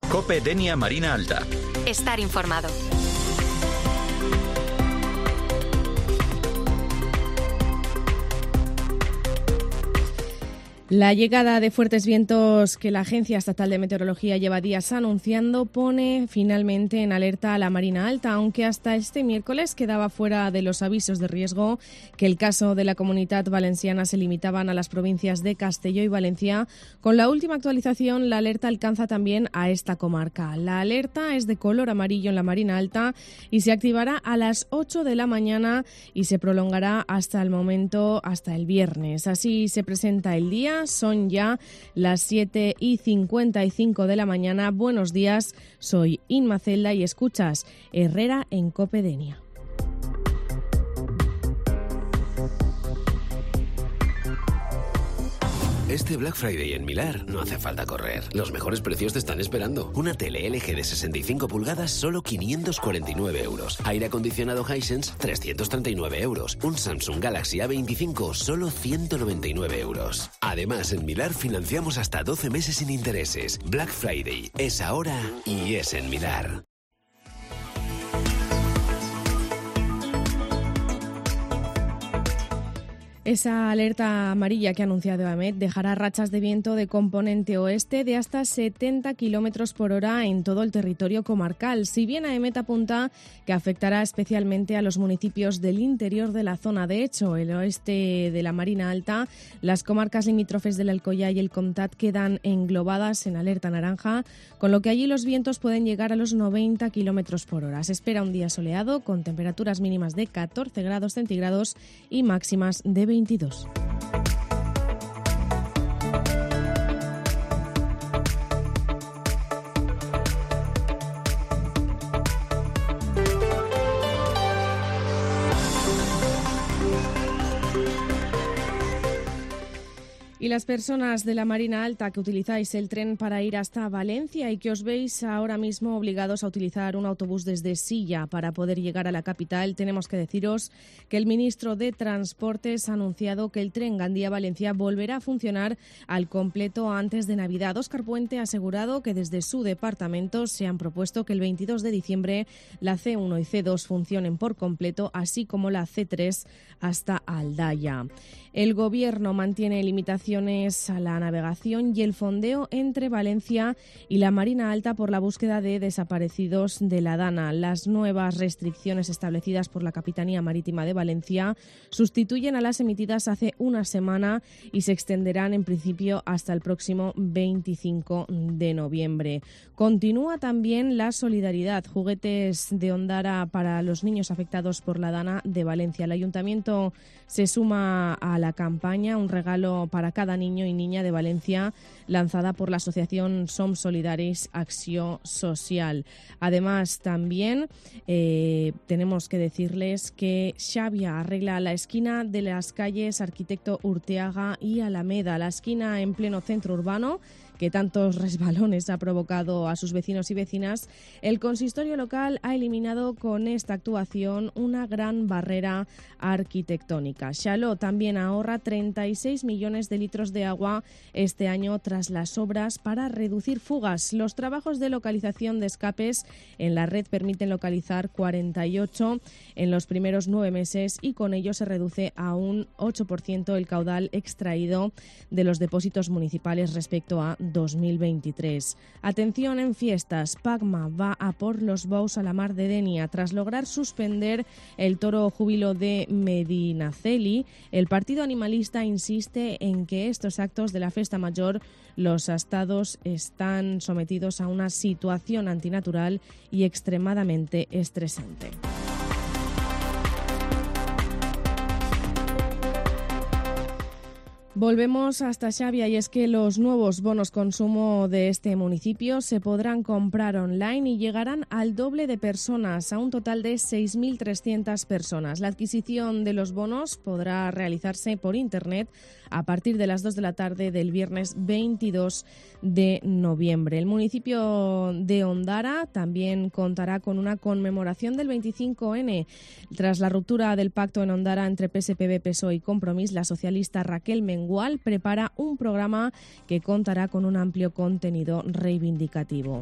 COPE Denia Marina Alta. Estar informado. La llegada de fuertes vientos que la Agencia Estatal de Meteorología lleva días anunciando pone finalmente en alerta a la Marina Alta, aunque hasta este miércoles quedaba fuera de los avisos de riesgo que el caso de la Comunitat Valenciana se limitaban a las provincias de Castelló y Valencia. Con la última actualización, la alerta alcanza también a esta comarca. La alerta es de color amarillo en la Marina Alta y se activará a las 8 de la mañana y se prolongará hasta el viernes. Así se presenta el día. Son ya las 7:55 de la mañana. Buenos días, soy Inma Celda y escuchas Herrera en COPE Denia. Este Black Friday en Milar no hace falta correr. Los mejores precios te están esperando. Una tele LG de 65 pulgadas, solo 549 euros. Aire acondicionado Hisense, 339 euros. Un Samsung Galaxy A25, solo 199 euros. Además, en Milar financiamos hasta 12 meses sin intereses. Black Friday es ahora y es en Milar. Esa alerta amarilla que ha anunciado AEMET dejará rachas de viento de componente oeste de hasta 70 km por hora en todo el territorio comarcal. Si bien AEMET apunta que afectará especialmente a los municipios del interior de la zona. De hecho, el oeste de la Marina Alta, las comarcas limítrofes del Alcoyà y el Comtat quedan englobadas en alerta naranja, con lo que allí los vientos pueden llegar a los 90 km por hora. Se espera un día soleado con temperaturas mínimas de 14 grados centígrados y máximas de 22. Y las personas de la Marina Alta que utilizáis el tren para ir hasta Valencia y que os veis ahora mismo obligados a utilizar un autobús desde Silla para poder llegar a la capital, tenemos que deciros que el ministro de Transportes ha anunciado que el tren Gandía-Valencia volverá a funcionar al completo antes de Navidad. Óscar Puente ha asegurado que desde su departamento se han propuesto que el 22 de diciembre la C1 y C2 funcionen por completo, así como la C3 hasta Aldaya. El Gobierno mantiene limitaciones a la navegación y el fondeo entre Valencia y la Marina Alta por la búsqueda de desaparecidos de la Dana. Las nuevas restricciones establecidas por la Capitanía Marítima de Valencia sustituyen a las emitidas hace una semana y se extenderán en principio hasta el próximo 25 de noviembre. Continúa también la solidaridad, juguetes de Ondara para los niños afectados por la Dana de Valencia. El Ayuntamiento se suma a la campaña Un regalo para cada niño y niña de Valencia, lanzada por la asociación Som Solidaris Acció Social. Además, también tenemos que decirles que Xavia arregla la esquina de las calles Arquitecto Urteaga y Alameda, la esquina en pleno centro urbano que tantos resbalones ha provocado a sus vecinos y vecinas. El consistorio local ha eliminado con esta actuación una gran barrera arquitectónica. Xaló también ahorra 36 millones de litros de agua este año tras las obras para reducir fugas. Los trabajos de localización de escapes en la red permiten localizar 48 en los primeros 9 meses y con ello se reduce a un 8% el caudal extraído de los depósitos municipales respecto a 2023. Atención en fiestas, Pacma va a por los bous a la mar de Denia. Tras lograr suspender el toro júbilo de Medinaceli, el partido animalista insiste en que estos actos de la festa mayor, los astados están sometidos a una situación antinatural y extremadamente estresante. Volvemos hasta Xavia y es que los nuevos bonos consumo de este municipio se podrán comprar online y llegarán al doble de personas, a un total de 6.300 personas. La adquisición de los bonos podrá realizarse por internet a partir de las 2 de la tarde del viernes 22 de noviembre. El municipio de Ondara también contará con una conmemoración del 25N. Tras la ruptura del pacto en Ondara entre PSPB, PSOE y Compromís, la socialista Raquel Mengual Mengual prepara un programa que contará con un amplio contenido reivindicativo.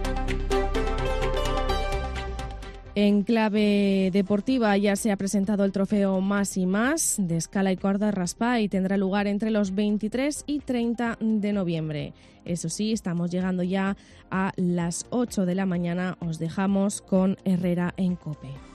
En clave deportiva ya se ha presentado el trofeo Más y Más de escala y corda raspa y tendrá lugar entre los 23 y 30 de noviembre. Eso sí, estamos llegando ya a las 8 de la mañana. Os dejamos con Herrera en COPE.